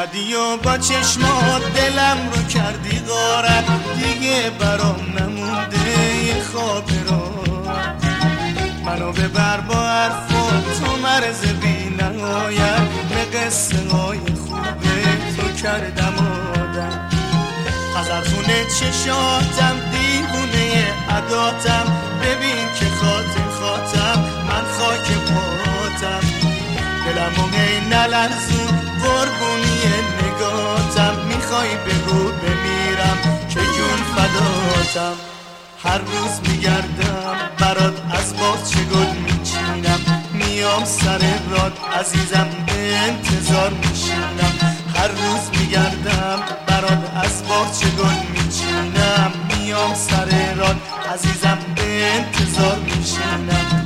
اومدی و با چشمات دلم رو کردی غارت، دیگه برام نمونده یه خاطرات. منو ببر با حرفات، تو مرز بی نهایت، به قصه های خوبه تو کردم آدم. از خونه چشاتم دیوونه عداتم، ببین که خاطر من خاک پاتم. دلمو هی نلرزون قربونی نگاتم، میخوای بگو بمیرم که جون فداتم. هر روز میگردم برات از باغچه گل میچینم، میام سر راد عزیزم به انتظار میشینم. هر روز میگردم برات از باغچه گل میچینم، میام سر راد عزیزم به انتظار میشینم.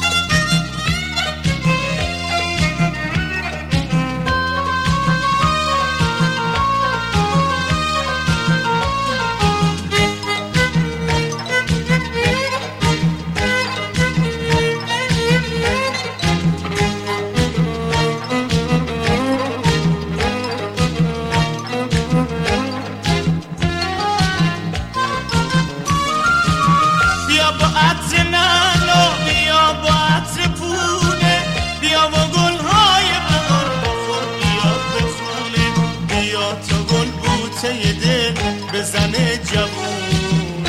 بزنه جوون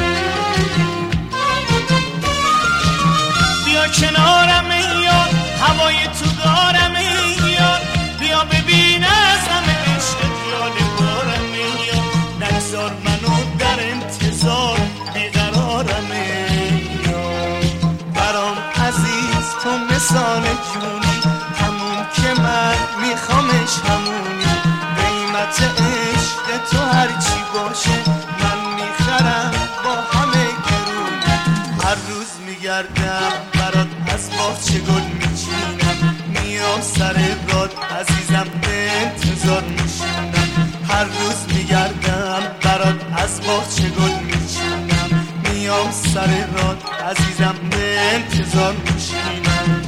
بیا کنارم یار، هوای تو دارم یار، بیا ببین از همه عشق خیال دارم یار. نگذار منو در انتظار بیقرارم یار. برام عزیز تو مثال جونی، همون که من میخوامش همونی. قیمت عشق تو هرچی باشه من میخرم با همه گرون. هر روز میگردم برات از باغچه گل میچینم، میام سر راد عزیزم به انتظار میشینم. هر روز میگردم برات از باغچه گل میچینم، میام سر راد عزیزم به انتظار میشینم.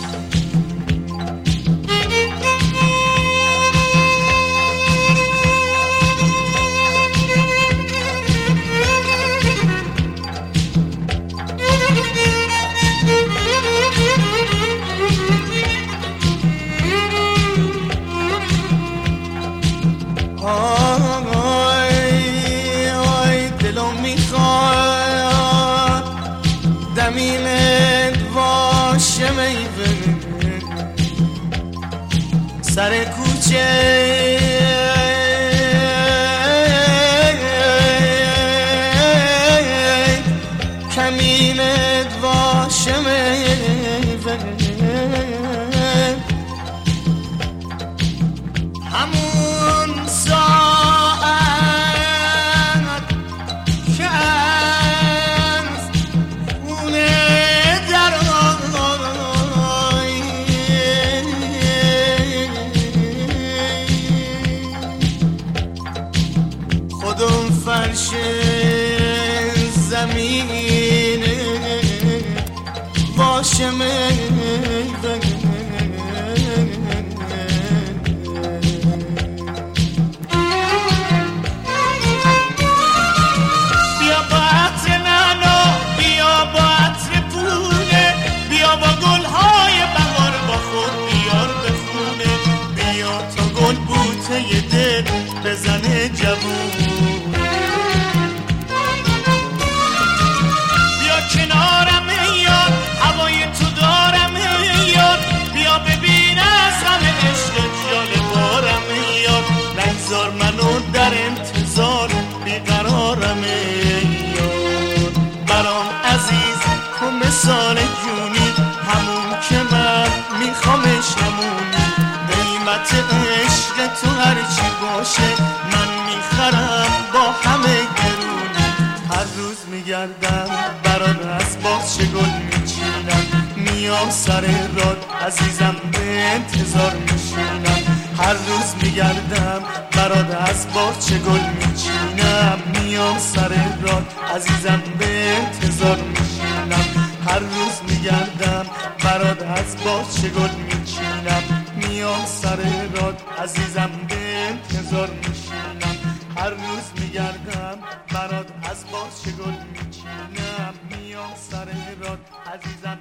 سر کوچه کمینت باشه میوه، همون ساعت که از خونه در فرش زمینه باشه میوه. بیا با عطر نعنا، بیا با عطر پونه، بیا با گلهای بهار با خود بیار به خونه. بیا تا گل بوته دل بزنه جوون. کنارم یار، هوای تو دارم یار، بیا ببین از همه عشق خیال بارم یار. نگذار منو در انتظار بیقرارم یار. برام عزیز تو مثال جونی، همون که من میخوامش همونی. قیمت عشق تو هرچی باشه من میخرم با همه گرونی. هر روز میگردم برات از باغچه گل میچینم، میام سر راد عزیزم به انتظار میشینم. هر روز میگردم برات از باغچه گل میچینم، میام سر راد عزیزم به انتظار میشینم. هر روز میگردم برات از باغچه گل میچینم، میام سر راد عزیزم به انتظار میشینم، هر روز میگردم برات از باز چه گل میچینم، میام سر راد عزیزم